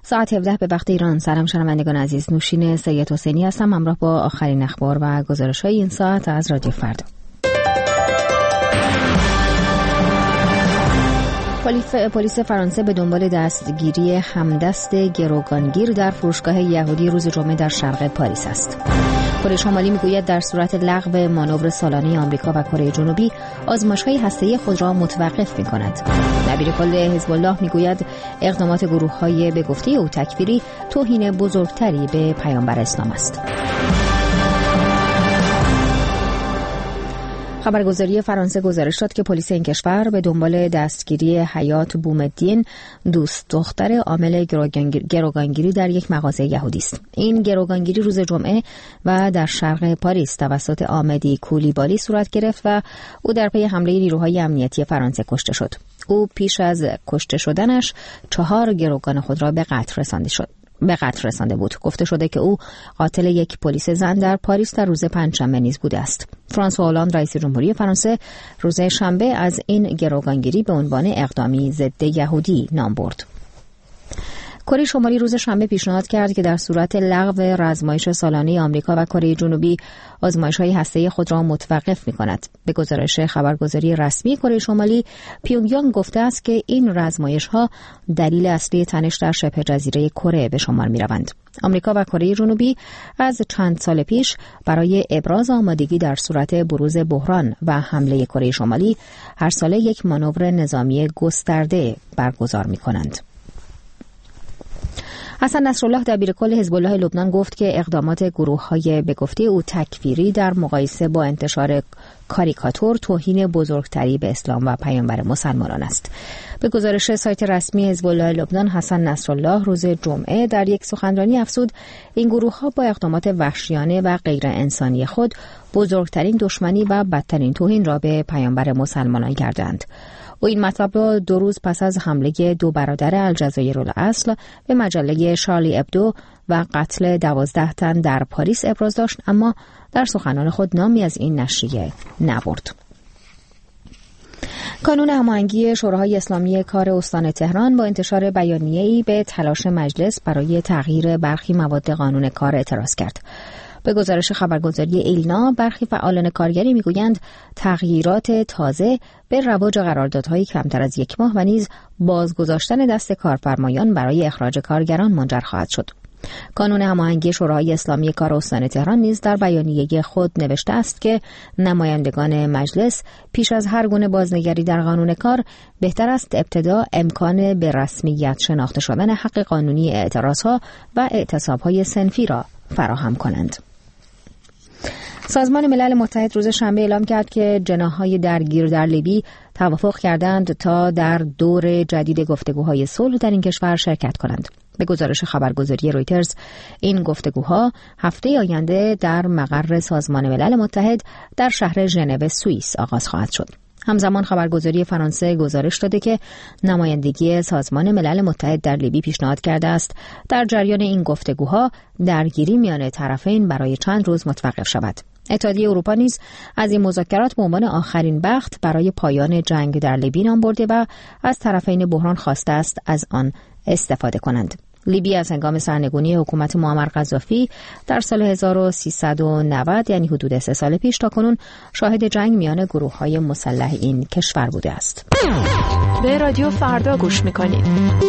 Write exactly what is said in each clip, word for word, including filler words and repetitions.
ساعت هفده به وقت ایران. سلام شنوندگان عزیز، نوشین سید حسینی هستم همراه با آخرین اخبار و گزارش‌های این ساعت از رادیو فردا. پلیس فرانسه به دنبال دستگیری همدست گروگانگیر در فروشگاه یهودی روز جمعه در شرق پاریس است. کره شمالی میگوید در صورت لغو مانور سالانه آمریکا و کره جنوبی آزمایش‌های هسته‌ای خود را متوقف می‌کند. دبیر کل حزب الله میگوید اقدامات گروه‌های به گفته او تکفیری توهین بزرگتری به پیامبر اسلام است. خبرگزاری فرانسه گزارش داد که پلیس این کشور به دنبال دستگیری حیات بومدین، دوست دختر عامل گروگانگیری در یک مغازه یهودی است. این گروگانگیری روز جمعه و در شرق پاریس توسط آمدی کولیبالی صورت گرفت و او در پی حمله نیروهای امنیتی فرانسه کشته شد. او پیش از کشته شدنش چهار گروگان خود را به قتل رسانده شد. به قتل رسانده بود. گفته شده که او قاتل یک پلیس زن در پاریس در روز پنجشنبه نیز بوده است. فرانسوا هولند رئیس جمهوری فرانسه روز شنبه از این گروگانگیری به عنوان اقدامی ضد یهودی نام برد. کره شمالی روز شنبه پیشنهاد کرد که در صورت لغو رزمایش سالانه آمریکا و کره جنوبی آزمایش‌های هسته‌ای خود را متوقف می‌کند. به گزارش خبرگزاری رسمی کره شمالی، پیونگیانگ گفته است که این رزمایش‌ها دلیل اصلی تنش در شبه جزیره کره به شمار می‌روند. آمریکا و کره جنوبی از چند سال پیش برای ابراز آمادگی در صورت بروز بحران و حمله کره شمالی هر ساله یک مانور نظامی گسترده برگزار می‌کنند. حسن نصرالله دبیر کل حزب الله لبنان گفت که اقدامات گروه‌های به گفته او تکفیری در مقایسه با انتشار کاریکاتور توهین بزرگتری به اسلام و پیامبر مسلمانان است. به گزارش سایت رسمی حزب الله لبنان، حسن نصرالله روز جمعه در یک سخنرانی افزود این گروه‌ها با اقدامات وحشیانه و غیر انسانی خود بزرگترین دشمنی و بدترین توهین را به پیامبر مسلمانان کردند. او این مطلب را دو روز پس از حمله دو برادر الجزایر الاصل به مجله شارلی ابدو و قتل دوازده تن در پاریس ابراز داشت، اما در سخنان خود نامی از این نشریه نبرد. کانون هماهنگی شوراهای اسلامی کار استان تهران با انتشار بیانیه‌ای به تلاش مجلس برای تغییر برخی مواد قانون کار اعتراض کرد. به گزارش خبرگزاری ایلنا، برخی فعالان کارگری میگویند تغییرات تازه به رواج قراردادهای کمتر از یک ماه و نیز بازگذاشتن دست کارفرمایان برای اخراج کارگران منجر خواهد شد. کانون هماهنگی شوراهای اسلامی کار استان تهران نیز در بیانیه خود نوشته است که نمایندگان مجلس پیش از هر گونه بازنگری در قانون کار بهتر است ابتدا امکان به رسمیت شناخته شدن حق قانونی اعتراضها و اعتصابهای صنفی را فراهم کنند. سازمان ملل متحد روز شنبه اعلام کرد که جناح‌های درگیر در لیبی توافق کردند تا در دور جدید گفتگوهای صلح در این کشور شرکت کنند. به گزارش خبرگزاری رویترز، این گفتگوها هفته آینده در مقر سازمان ملل متحد در شهر ژنو سوئیس آغاز خواهد شد. همزمان خبرگزاری فرانسه گزارش داده که نمایندگی سازمان ملل متحد در لیبی پیشنهاد کرده است در جریان این گفتگوها درگیری میان طرفین برای چند روز متوقف شود. اتحادیه اروپا نیز از این مذاکرات به عنوان آخرین بخت برای پایان جنگ در لیبی نام برده و از طرفین بحران خواسته است از آن استفاده کنند. لیبی از هنگام سرنگونی حکومت معمر قذافی در سال هزار و سیصد و نود، یعنی حدود سه سال پیش، تا کنون شاهد جنگ میان گروه‌های مسلح این کشور بوده است. به رادیو فردا گوش می‌کنید.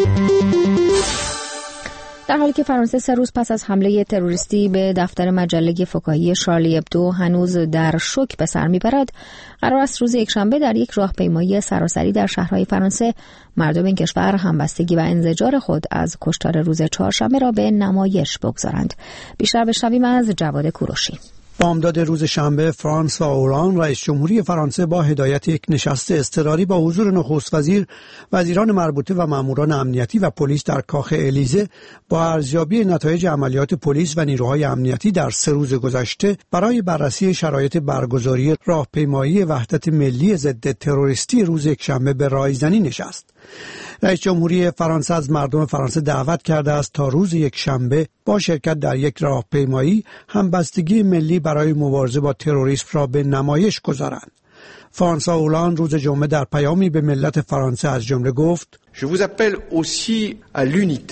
در حالی که فرانسه سه روز پس از حمله تروریستی به دفتر مجله فکاهی شارلی ابدو هنوز در شوک به سر میبرد، قرار است روز یکشنبه در یک راهپیمایی سراسری در شهرهای فرانسه مردم این کشور همبستگی و انزجار خود از کشتار روز چهارشنبه را به نمایش بگذارند. بیشتر بشنویم از جواد کوروشی. بامداد روز شنبه، فرانسوا هولند رئیس جمهوری فرانسه با هدایت یک نشست اضطراری با حضور نخست وزیر، وزیران مربوطه و ماموران امنیتی و پلیس در کاخ الیزه با ارزیابی نتایج عملیات پلیس و نیروهای امنیتی در سه روز گذشته برای بررسی شرایط برگزاری راهپیمایی وحدت ملی ضد تروریستی روز یکشنبه به رایزنی نشست. رئیس جمهوری فرانسه از مردم فرانسه دعوت کرده است تا روز یکشنبه با شرکت در یک راهپیمایی همبستگی ملی برای مبارزه با تروریسم را به نمایش گذارند. فرانسوا هولند روز جمعه در پیامی به ملت فرانسه از جمله گفت: Je vous appelle aussi à l'unité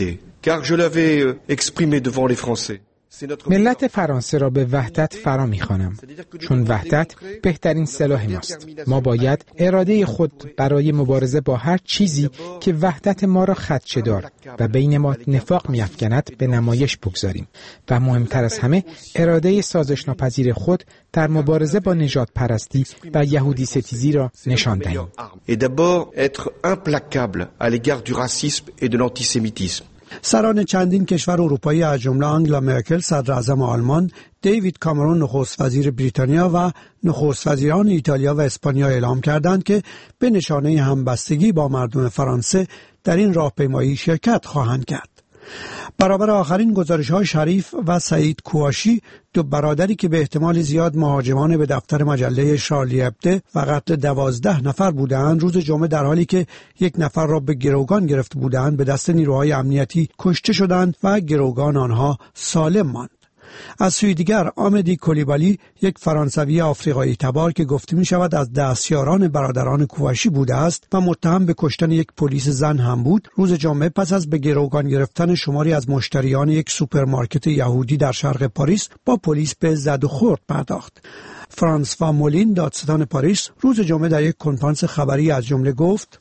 car je l'avais exprimé devant les Français. ملت فرانسه را به وحدت فرا می‌خوانم، چون وحدت بهترین سلاح ماست. ما باید اراده خود برای مبارزه با هر چیزی که وحدت ما را خدشه‌دار و بین ما نفاق می‌افکند به نمایش بگذاریم و مهمتر از همه اراده سازش‌ناپذیر خود در مبارزه با نژاد پرستی و یهودی ستیزی را نشان دهیم. Et d'abord être implacable à l'égard du racisme et de l'antisémitisme. سران چندین کشور اروپایی از جمله آنگلا مرکل صدر اعظم آلمان، دیوید کامرون نخست وزیر بریتانیا و نخست وزیران ایتالیا و اسپانیا اعلام کردند که به نشانه همبستگی با مردم فرانسه در این راهپیمایی شرکت خواهند کرد. برابر آخرین گزارش‌های شریف و سعید کواشی، دو برادری که به احتمال زیاد مهاجمان به دفتر مجله شارلی ابده و قتل دوازده نفر بودند، روز جمعه در حالی که یک نفر را به گروگان گرفته بودند به دست نیروهای امنیتی کشته شدند و گروگان آنها سالم ماند. از سوی دیگر آمدی کولیبالی، یک فرانسوی آفریقایی تبار که گفته می شود از دستیاران برادران کواشی بوده است و متهم به کشتن یک پلیس زن هم بود، روز جمعه پس از به گروگان گرفتن شماری از مشتریان یک سوپرمارکت یهودی در شرق پاریس با پلیس به زد و خورد پرداخت. فرانسوا مولین، دادستان پاریس، روز جمعه در یک کنفرانس خبری از جمله گفت: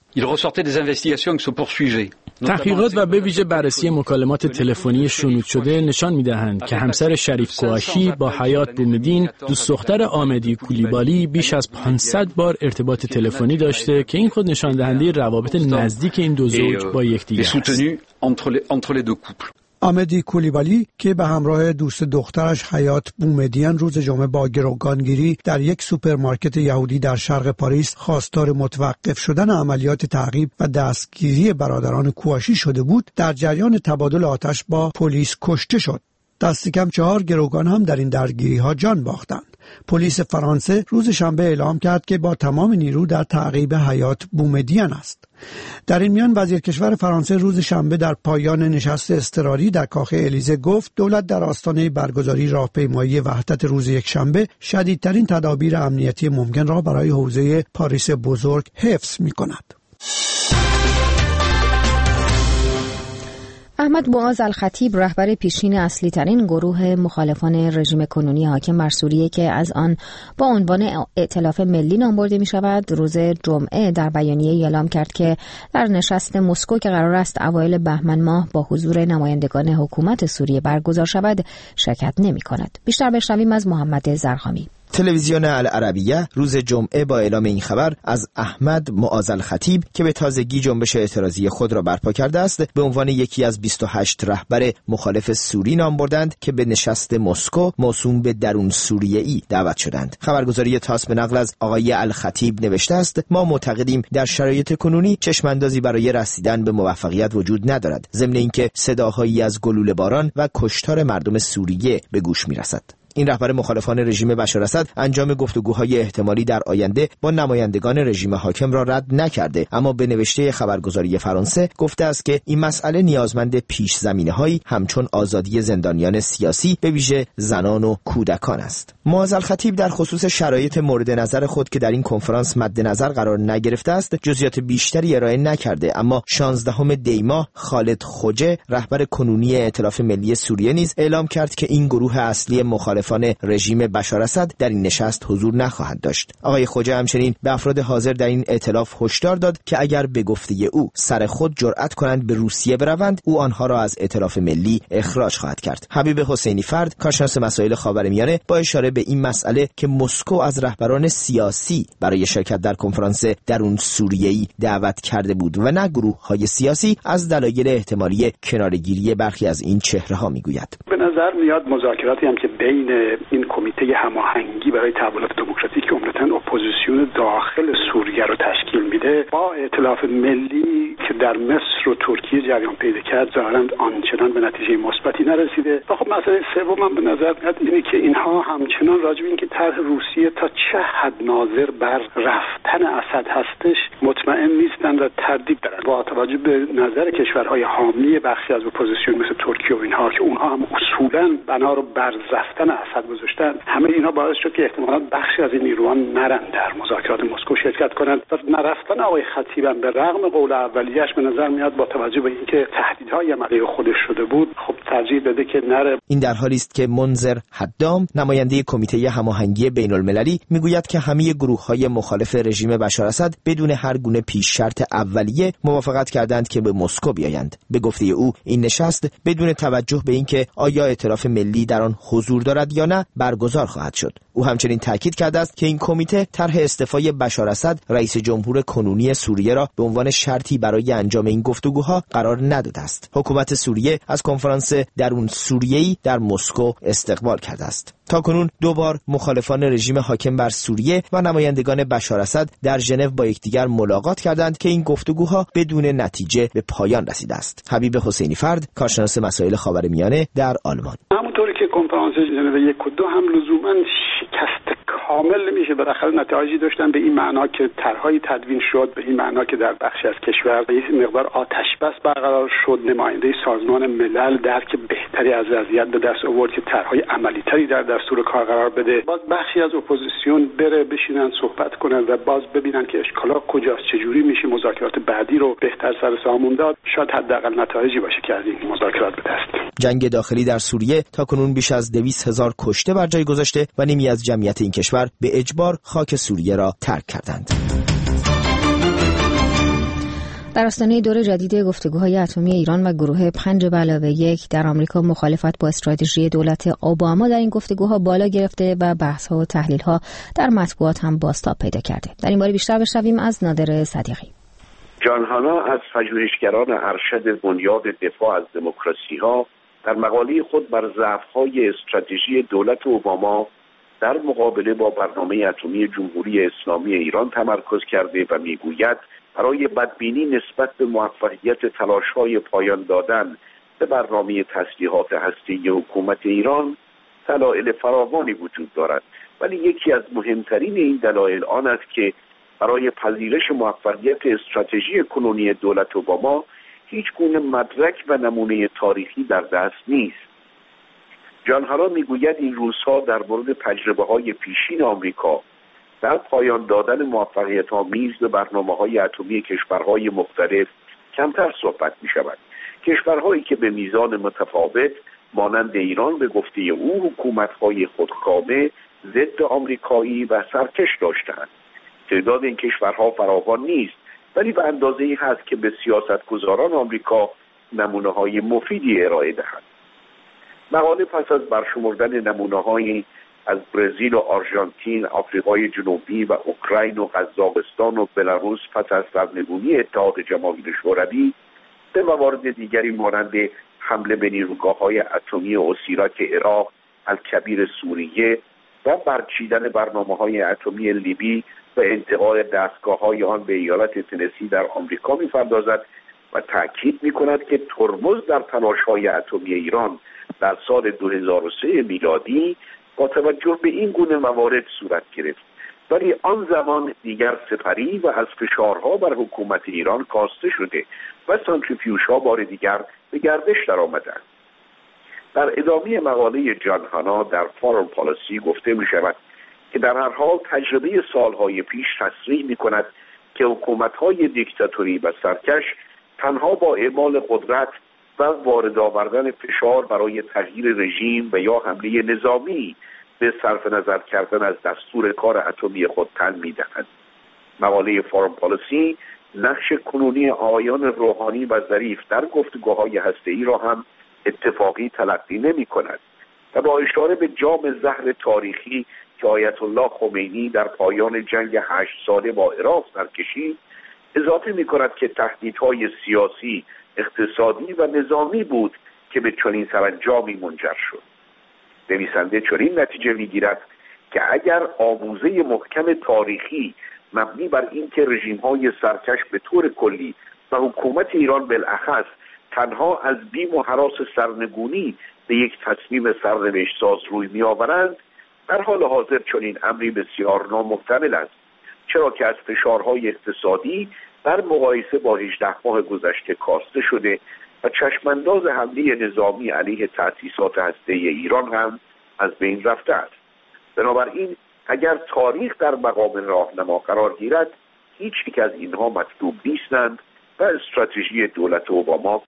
تحقیقات و به ویژه بررسی مکالمات تلفنی شنود شده نشان می‌دهند که همسر شریف کواشی با حیات بومدین، دوست دختر آمدی کولیبالی، بیش از پانصد بار ارتباط تلفنی داشته که این خود نشان دهنده روابط نزدیک این دو زوج با یکدیگر است. آمدی کولیبالی که به همراه دوست دخترش حیات بومدین روز جمعه با گروگانگیری در یک سوپرمارکت یهودی در شرق پاریس خواستار متوقف شدن عملیات تعقیب و دستگیری برادران کواشی شده بود، در جریان تبادل آتش با پلیس کشته شد. دست کم چهار گروگان هم در این درگیری ها جان باختند. پلیس فرانسه روز شنبه اعلام کرد که با تمام نیرو در تعقیب حیات بومدین است. در این میان وزیر کشور فرانسه روز شنبه در پایان نشست اضطراری در کاخ الیزه گفت دولت در آستانه برگزاری راهپیمایی وحدت روز یکشنبه شدیدترین تدابیر امنیتی ممکن را برای حوزه پاریس بزرگ حفظ می‌کند. احمد معاذ الخطیب، رهبر پیشین اصلی ترین گروه مخالفان رژیم کنونی حاکم بر سوریه که از آن با عنوان ائتلاف ملی نام برده می شود، روز جمعه در بیانیه اعلام کرد که در نشست مسکو که قرار است اوایل بهمن ماه با حضور نمایندگان حکومت سوریه برگزار شود شرکت نمی کند. بیشتر بشنویم از محمد زرخامی. تلویزیون العربیه روز جمعه با اعلام این خبر از احمد معاذ الخطیب که به تازگی جنبش اعتراضی خود را برپا کرده است به عنوان یکی از بیست و هشت رهبر مخالف سوری نام بردند که به نشست مسکو موسوم به درون سوریه‌ای دعوت شدند. خبرگزاری تاس به نقل از آقای الخطیب نوشته است: ما معتقدیم در شرایط کنونی چشماندازی برای رسیدن به موفقیت وجود ندارد، ضمن اینکه صداهایی از گلوله باران و کشتار مردم سوریه به گوش میرسد. این رهبر مخالفان رژیم بشار اسد انجام گفتگوهای احتمالی در آینده با نمایندگان رژیم حاکم را رد نکرده، اما به نوشته خبرگزاری فرانسه گفته است که این مسئله نیازمند پیش زمینه‌هایی همچون آزادی زندانیان سیاسی به ویژه زنان و کودکان است. معاذ الخطیب در خصوص شرایط مورد نظر خود که در این کنفرانس مد نظر قرار نگرفته است جزئیات بیشتری ارائه نکرده، اما شانزدهم دی ماه خالد خوجه، رهبر کنونی ائتلاف ملی سوریه نیز اعلام کرد که این گروه اصلی مخالف رژیم بشار اسد در این نشست حضور نخواهد داشت. آقای خوجه همچنین به افراد حاضر در این ائتلاف هشدار داد که اگر به گفته او سر خود جرأت کنند به روسیه بروند، او آنها را از ائتلاف ملی اخراج خواهد کرد. حبیب حسینی فرد، کارشناس مسائل خاورمیانه، با اشاره به این مسئله که مسکو از رهبران سیاسی برای شرکت در کنفرانس درون سوریه‌ای دعوت کرده بود و نه گروه‌های سیاسی، از دلایل احتمالی کناره‌گیری برخی از این چهره‌ها میگوید. به نظر میاد مذاکراتی هم که بین این کمیته هماهنگی برای تحولات دموکراتیک که عمدتاً اپوزیسیون داخل سوریه رو تشکیل میده با ائتلاف ملی که در مصر و ترکیه جریان پیدا کرد ظاهراً آنچنان به نتیجه مثبتی نرسیده. و خب مسئله سوم من به نظر میاد اینه که اینها همچنان راجع به اینکه طرح روسیه تا چه حد ناظر بر رفتن اسد هستش مطمئن نیستن و تردید دارن. با توجه به نظر کشورهای حامی بخشی از اپوزیسیون مثل ترکیه و اینها که اونها هم اصولا بنا رو بر رفتن اسد گذاشتن، همه اینا باعث شد که احتمالاً بخشی از این نیروان نرن در مذاکرات مسکو شرکت کنند. و نرفتن آقای خطیب به رغم قول اولیه‌اش به نظر میاد با توجه به اینکه تهدیدهای عملی خودش شده بود، خب ترجیح داده که نره. این در حالی است که منذر حدام نماینده کمیته هماهنگی بین‌المللی میگوید که همه گروه‌های مخالف رژیم بشار اسد بدون هر گونه پیش شرط اولیه موافقت کردند که به مسکو بیایند. به گفته او این نشست بدون توجه به اینکه آیا ائتلاف ملی در آن حضور دارد یا نه برگزار خواهد شد. او همچنین تاکید کرده است که این کمیته طرح استعفای بشار اسد رئیس جمهور کنونی سوریه را به عنوان شرطی برای انجام این گفتگوها قرار نداده است. حکومت سوریه از کنفرانس درون سوریه‌ای در مسکو استقبال کرده است. تاکنون دو بار مخالفان رژیم حاکم بر سوریه و نمایندگان بشار اسد در ژنو با یکدیگر ملاقات کردند که این گفتگوها بدون نتیجه به پایان رسیده است. حبیب حسینی فرد، کارشناس مسائل خاورمیانه در آلمان: همونطوری که کنفرانس ژنو یک و دو هم لزوما شکست کامل نمیشه، بالاخره نتایجی داشتن به این معنا که طرحهای تدوین شد، به این معنا که در بخشی از کشور به این مقدار آتش بس برقرار شد. نماینده سازمان ملل درک بهتری از وضعیت به دست آورد که طرحهای عملی‌تری در دستور کار قرار بده. باز بخشی از اپوزیسیون بره بشینن صحبت کنن و باز ببینن که اشکالا کجاست، چجوری میشه مذاکرات بعدی رو بهتر سر سامون داد. شاید حداقل نتایجی باشه که از این مذاکرات به دست. جنگ داخلی در سوریه تاکنون بیش از دویست هزار کشته بر جای گذاشته و نیمی از جمعیت این کشور به اجبار خاک سوریه را ترک کردند. در آستانه دور جدید گفتگوهای اتمی ایران و گروه پنج به علاوه یک در آمریکا مخالفت با استراتژی دولت اوباما در این گفتگوها بالا گرفته و بحث‌ها و تحلیل‌ها در مطبوعات هم بازتاب پیدا کرده. در این باره بیشتر بشنویم از نادر صدیقی. جان هانا از پژوهشگران ارشد بنیاد دفاع از دموکراسی‌ها در مقاله خود بر ضعف‌های استراتژی دولت اوباما در مقابله با برنامه اتمی جمهوری اسلامی ایران تمرکز کرده و میگوید برای بدبینی نسبت به موفقیت تلاش‌های پایان دادن به برنامه تسلیحات هسته‌ای حکومت ایران دلایل فراوانی وجود دارد، ولی یکی از مهمترین این دلایل آن است که برای پذیرش موفقیت استراتژی کنونی دولت اوباما هیچ گونه مدرک و نمونه تاریخی در دست نیست. جان هانا میگوید این روزها در مورد تجربه‌های پیشین آمریکا در پایان دادن موفقیت‌آمیز به برنامه‌های اتمی کشورهای مختلف کمتر صحبت می‌شود. کشورهایی که به میزان متفاوت مانند ایران به گفته او حکومت‌های خودکامه ضد آمریکایی و سرکش داشتند. تعداد این کشورها فراوان نیست، ولی به اندازه‌ای هست که به سیاستگزاران آمریکا نمونه‌های مفیدی ارائه دهند. مقاله پس از برشمردن نمونه‌های از برزیل و آرژانتین، آفریقای جنوبی و اوکراین و قزاقستان و بلاروس پس از سرنگونی اتحاد جماهیر شوروی به موارد دیگری مانند حمله به نیروگاه‌های اتمی اسیرک عراق، الکبیر سوریه و برچیدن برنامه‌های اتمی لیبی و انتقال دستگاه‌های آن به ایالت تنسی در آمریکا می‌پردازد و تأکید می‌کند که ترمز در تلاش‌های اتمی ایران در سال دو هزار و سه میلادی با توجه به این گونه موارد صورت گرفت، ولی آن زمان دیگر سپری و از فشارها بر حکومت ایران کاسته شده و سانتریفیوژها بار دیگر به گردش درآمدند. در ادامه مقاله جان هانا در فارن پالیسی گفته می شود که در هر حال تجربه سالهای پیش تصریح می کند که حکومت‌های دیکتاتوری و سرکش تنها با اعمال قدرت و وارد آوردن فشار برای تغییر رژیم و یا حمله نظامی به صرف نظر کردن از دستور کار اتمی خود تن می‌دهند. مقاله فارن پالیسی نقش کنونی آقایان روحانی و ظریف در گفتگوهای هسته‌ای را هم اتفاقی تلقی نمی‌کند و با اشاره به جام زهر تاریخی که آیت الله خمینی در پایان جنگ هشت ساله با عراق سرکشید اضافه می‌کند که تهدیدهای سیاسی، اقتصادی و نظامی بود که به چنین سرانجامی منجر شد. نویسنده چنین نتیجه می‌گیرد که اگر آموزه محکم تاریخی مبنی بر اینکه رژیم‌های سرکش به طور کلی و حکومت ایران بالاخص تنها از بیم و هراس سرنگونی به یک تصمیم سرنوشت ساز روی می‌آورند، در حال حاضر چنین امری بسیار نامحتمل است، چرا که از فشارهای اقتصادی در مقایسه با هجده ماه گذشته کاسته شده و چشمانداز حمله نظامی علیه تأسیسات هسته‌ای ایران هم از بین رفته است. بنابراین اگر تاریخ در مقام راهنما قرار گیرد، هیچ یک از اینها مطلوب نیستند و استراتژی دولت اوباما